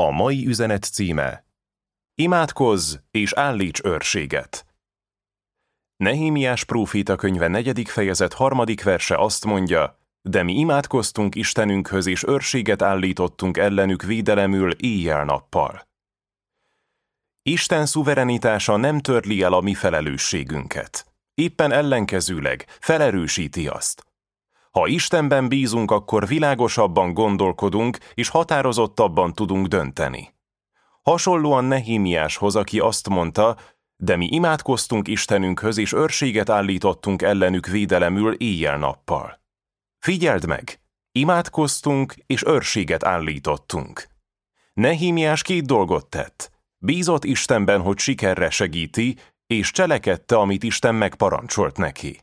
A mai üzenet címe: Imádkozz és állíts őrséget. Nehémiás próféta könyve 4. fejezet 3. verse azt mondja: de mi imádkoztunk Istenünkhöz, és őrséget állítottunk ellenük védelemül éjjel-nappal. Isten szuverenitása nem törli el a mi felelősségünket. Éppen ellenkezőleg felerősíti azt. Ha Istenben bízunk, akkor világosabban gondolkodunk, és határozottabban tudunk dönteni. Hasonlóan Nehémiáshoz, aki azt mondta: de mi imádkoztunk Istenünkhöz, és őrséget állítottunk ellenük védelemül éjjel-nappal. Figyeld meg! Imádkoztunk, és őrséget állítottunk. Nehémiás 2 dolgot tett. Bízott Istenben, hogy sikerre segíti, és cselekedte, amit Isten megparancsolt neki.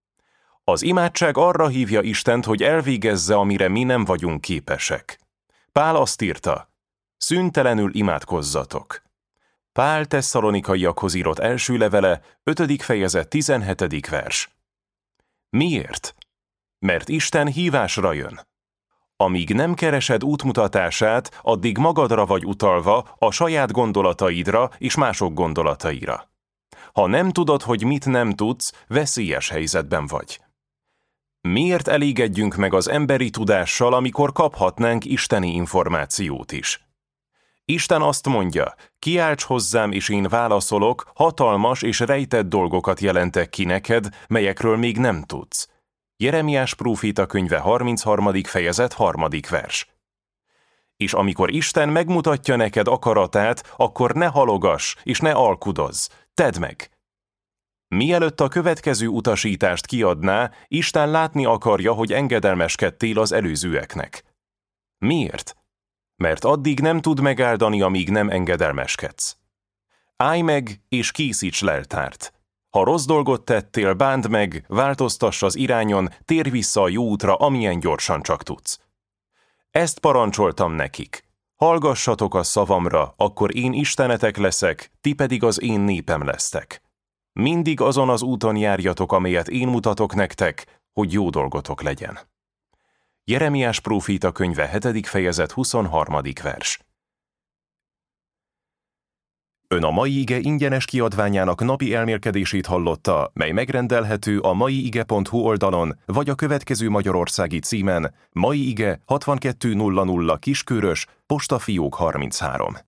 Az imádság arra hívja Istent, hogy elvégezze, amire mi nem vagyunk képesek. Pál azt írta: szüntelenül imádkozzatok. Pál Tesszalonikaiakhoz írott első levele, 5. fejezet 17. vers. Miért? Mert Isten hívásra jön. Amíg nem keresed útmutatását, addig magadra vagy utalva, a saját gondolataidra és mások gondolataira. Ha nem tudod, hogy mit nem tudsz, veszélyes helyzetben vagy. Miért elégedjünk meg az emberi tudással, amikor kaphatnánk isteni információt is? Isten azt mondja: kiálts hozzám, és én válaszolok, hatalmas és rejtett dolgokat jelentek ki neked, melyekről még nem tudsz. Jeremiás próféta könyve 33. fejezet 3. vers. És amikor Isten megmutatja neked akaratát, akkor ne halogass és ne alkudozz, tedd meg! Mielőtt a következő utasítást kiadná, Isten látni akarja, hogy engedelmeskedtél az előzőeknek. Miért? Mert addig nem tud megáldani, amíg nem engedelmeskedsz. Állj meg és készíts leltárt. Ha rossz dolgot tettél, bánd meg, változtass az irányon, térj vissza a jó útra, amilyen gyorsan csak tudsz. Ezt parancsoltam nekik. Hallgassatok a szavamra, akkor én Istenetek leszek, ti pedig az én népem lesztek. Mindig azon az úton járjatok, amelyet én mutatok nektek, hogy jó dolgotok legyen. Jeremiás próféta könyve 7. fejezet 23. vers. Ön a Mai Ige ingyenes kiadványának napi elmélkedését hallotta, mely megrendelhető a maiige.hu oldalon, vagy a következő magyarországi címen: Mai Ige 6200 Kiskörös, Postafiók 33.